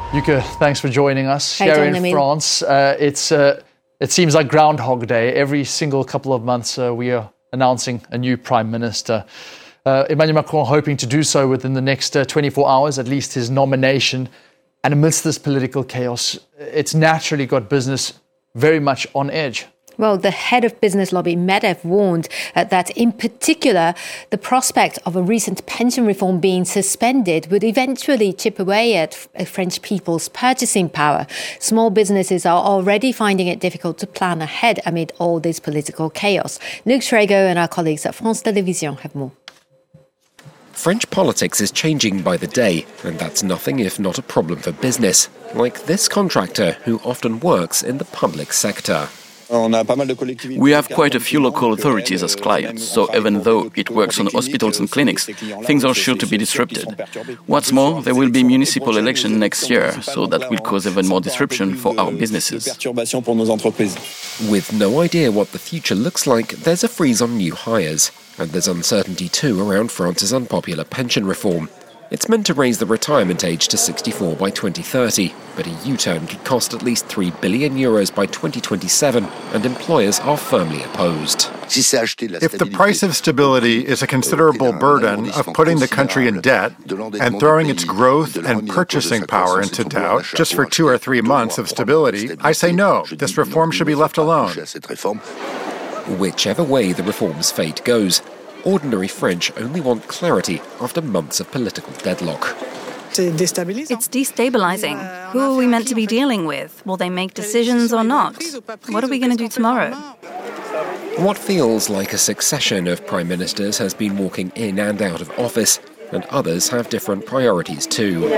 Yuka, thanks for joining us. Hey, here in France, it seems like Groundhog Day. Every single couple of months, we are announcing a new prime minister. Emmanuel Macron hoping to do so within the next 24 hours, at least his nomination. And amidst this political chaos, it's naturally got business very much on edge. Well, the head of business lobby, MEDEF, warned that in particular, the prospect of a recent pension reform being suspended would eventually chip away at French people's purchasing power. Small businesses are already finding it difficult to plan ahead amid all this political chaos. Luke Schrago and our colleagues at France Télévisions have more. French politics is changing by the day, and that's nothing if not a problem for business, like this contractor who often works in the public sector. We have quite a few local authorities as clients, so even though it works on hospitals and clinics, things are sure to be disrupted. What's more, there will be municipal elections next year, so that will cause even more disruption for our businesses. With no idea what the future looks like, there's a freeze on new hires, and there's uncertainty too around France's unpopular pension reform. It's meant to raise the retirement age to 64 by 2030, but a U-turn could cost at least €3 billion by 2027, and employers are firmly opposed. If the price of stability is a considerable burden of putting the country in debt and throwing its growth and purchasing power into doubt just for 2 or 3 months of stability, I say no, this reform should be left alone. Whichever way the reform's fate goes, ordinary French only want clarity after months of political deadlock. It's destabilizing. Who are we meant to be dealing with? Will they make decisions or not? What are we going to do tomorrow? What feels like a succession of prime ministers has been walking in and out of office, and others have different priorities too.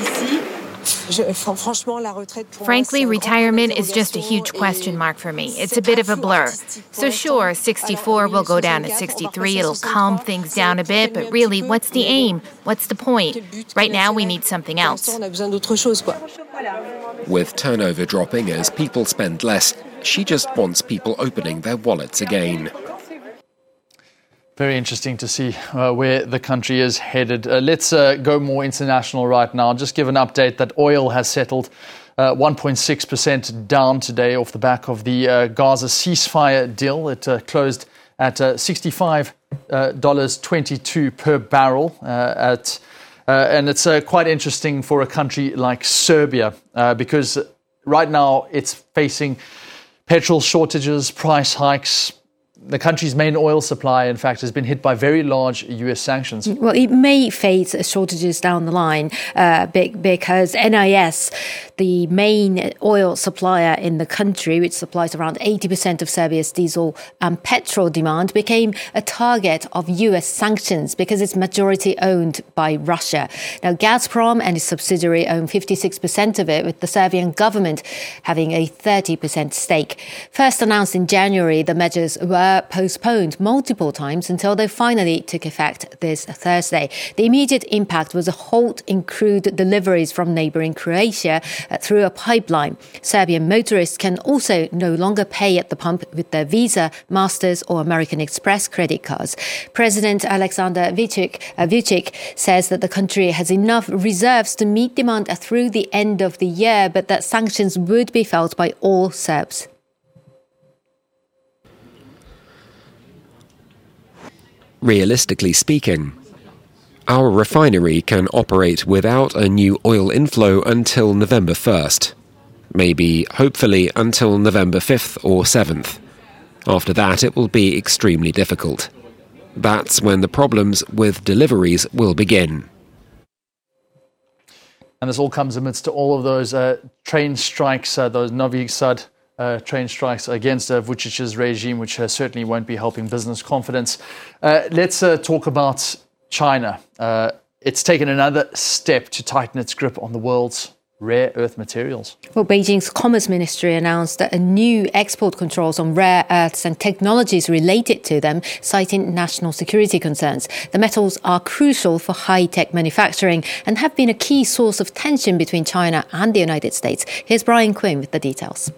Frankly, retirement is just a huge question mark for me. It's a bit of a blur. So sure, 64 will go down to 63. It'll calm things down a bit. But really, what's the aim? What's the point? Right now, we need something else. With turnover dropping as people spend less, she just wants people opening their wallets again. Very interesting to see where the country is headed. Let's go more international right now. Just give an update that oil has settled 1.6% down today off the back of the Gaza ceasefire deal. It closed at $65.22 per barrel. And it's quite interesting for a country like Serbia because right now it's facing petrol shortages, price hikes. The country's main oil supply, in fact, has been hit by very large US sanctions. Well, it may face shortages down the line because NIS, the main oil supplier in the country, which supplies around 80% of Serbia's diesel and petrol demand, became a target of US sanctions because it's majority owned by Russia. Now, Gazprom and its subsidiary own 56% of it, with the Serbian government having a 30% stake. First announced in January, the measures were postponed multiple times until they finally took effect this Thursday. The immediate impact was a halt in crude deliveries from neighbouring Croatia through a pipeline. Serbian motorists can also no longer pay at the pump with their Visa, Masters or American Express credit cards. President Aleksandar Vučić says that the country has enough reserves to meet demand through the end of the year, but that sanctions would be felt by all Serbs. Realistically speaking, our refinery can operate without a new oil inflow until November 1st. Maybe, hopefully, until November 5th or 7th. After that, it will be extremely difficult. That's when the problems with deliveries will begin. And this all comes amidst all of those train strikes, those Novi Sad train strikes against Vučić's regime, which certainly won't be helping business confidence. Let's talk about China. It's taken another step to tighten its grip on the world's rare earth materials. Well, Beijing's Commerce Ministry announced that a new export controls on rare earths and technologies related to them, citing national security concerns. The metals are crucial for high-tech manufacturing and have been a key source of tension between China and the United States. Here's Brian Quinn with the details.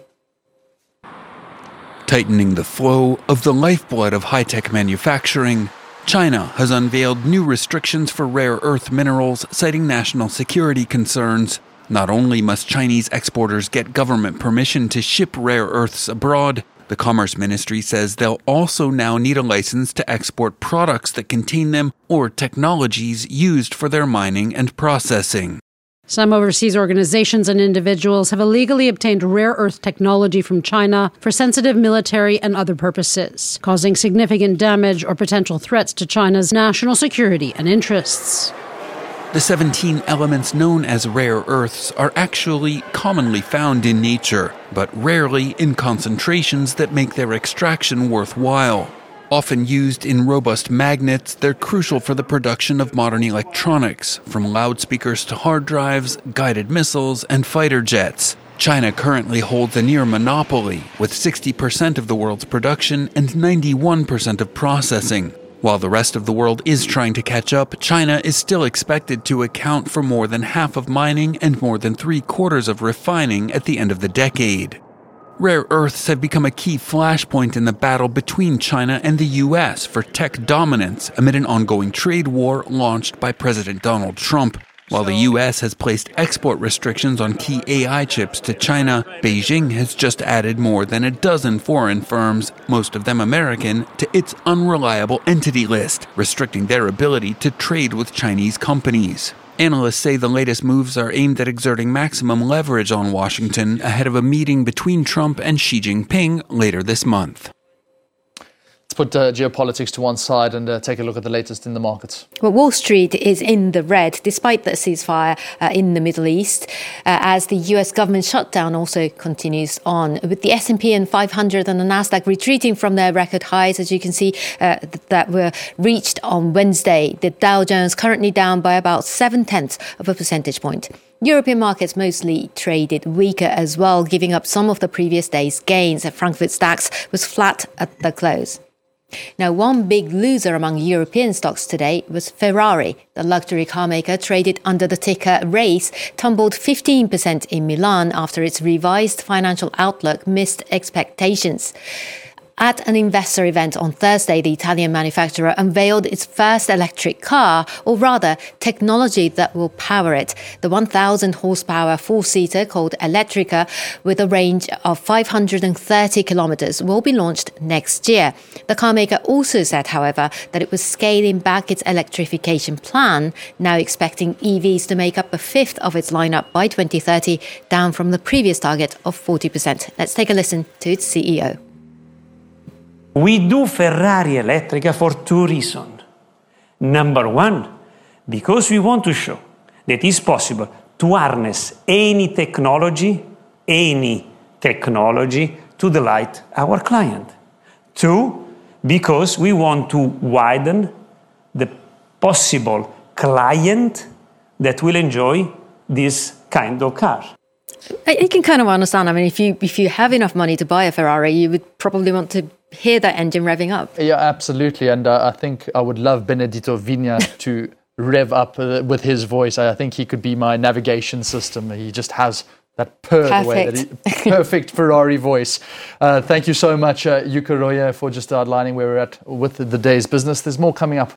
Tightening the flow of the lifeblood of high-tech manufacturing, China has unveiled new restrictions for rare earth minerals, citing national security concerns. Not only must Chinese exporters get government permission to ship rare earths abroad, the Commerce Ministry says they'll also now need a license to export products that contain them or technologies used for their mining and processing. Some overseas organizations and individuals have illegally obtained rare earth technology from China for sensitive military and other purposes, causing significant damage or potential threats to China's national security and interests. The 17 elements known as rare earths are actually commonly found in nature, but rarely in concentrations that make their extraction worthwhile. Often used in robust magnets, they're crucial for the production of modern electronics, from loudspeakers to hard drives, guided missiles, and fighter jets. China currently holds a near monopoly, with 60% of the world's production and 91% of processing. While the rest of the world is trying to catch up, China is still expected to account for more than half of mining and more than 3/4 of refining at the end of the decade. Rare earths have become a key flashpoint in the battle between China and the US for tech dominance amid an ongoing trade war launched by President Donald Trump. While the US has placed export restrictions on key AI chips to China, Beijing has just added more than a dozen foreign firms, most of them American, to its unreliable entity list, restricting their ability to trade with Chinese companies. Analysts say the latest moves are aimed at exerting maximum leverage on Washington ahead of a meeting between Trump and Xi Jinping later this month. Let's put geopolitics to one side and take a look at the latest in the markets. Well, Wall Street is in the red despite the ceasefire in the Middle East, as the US government shutdown also continues on, with the S&P and 500 and the Nasdaq retreating from their record highs, as you can see, that were reached on Wednesday. The Dow Jones currently down by about 0.7 of a percentage point. European markets mostly traded weaker as well, giving up some of the previous day's gains. Frankfurt DAX was flat at the close. Now, one big loser among European stocks today was Ferrari. The luxury car maker, traded under the ticker RACE, tumbled 15% in Milan after its revised financial outlook missed expectations. At an investor event on Thursday, the Italian manufacturer unveiled its first electric car, or rather, technology that will power it. The 1,000 horsepower four-seater called Elettrica, with a range of 530 kilometers, will be launched next year. The car maker also said, however, that it was scaling back its electrification plan, now expecting EVs to make up a fifth of its lineup by 2030, down from the previous target of 40%. Let's take a listen to its CEO. We do Ferrari Elettrica for two reasons. Number one, because we want to show that it's possible to harness any technology to delight our client. Two, because we want to widen the possible client that will enjoy this kind of car. I can kind of understand. I mean, if you have enough money to buy a Ferrari, you would probably want to hear that engine revving up. Yeah, absolutely. And I think I would love Benedetto Vigna to rev up with his voice. I think he could be my navigation system. He just has that perfect Ferrari voice. Thank you so much, Jukka Royer, for just outlining where we're at with the day's business. There's more coming up.